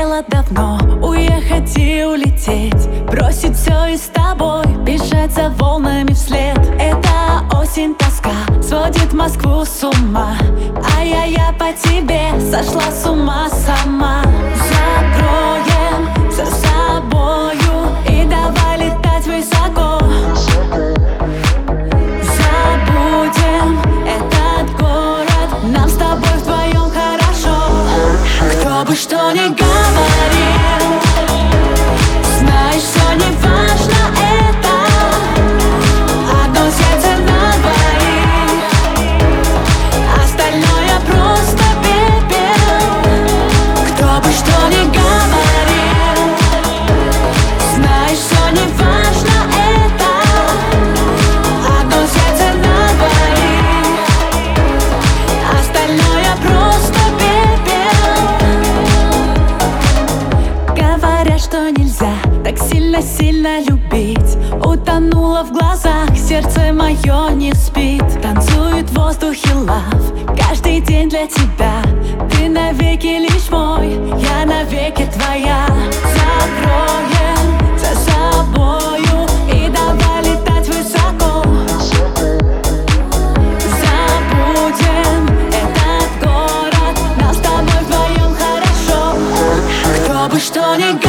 Хотела давно уехать и улететь, бросить все и с тобой бежать за волнами вслед. Эта осень, тоска сводит Москву с ума, а я по тебе сошла с ума сама. Закроем за собою и давай летать высоко. Забудем этот город, нам с тобой вдвоем хорошо. Кто бы что ни говорил, знаешь, все не важно, это одно сердце на двоих, остальное просто пепел. Кто бы что ни говорил, знаешь, все не важно, это одно сердце на двоих, остальное просто пепел. Говорят, что нельзя так сильно любить. Утонула в глазах, сердце мое не спит. Танцует в воздухе лав, каждый день для тебя. Ты навеки лишь мой, я навеки твоя. Закроем за собою и давай летать высоко. Забудем этот город, нам с тобой вдвоем хорошо. Кто бы что ни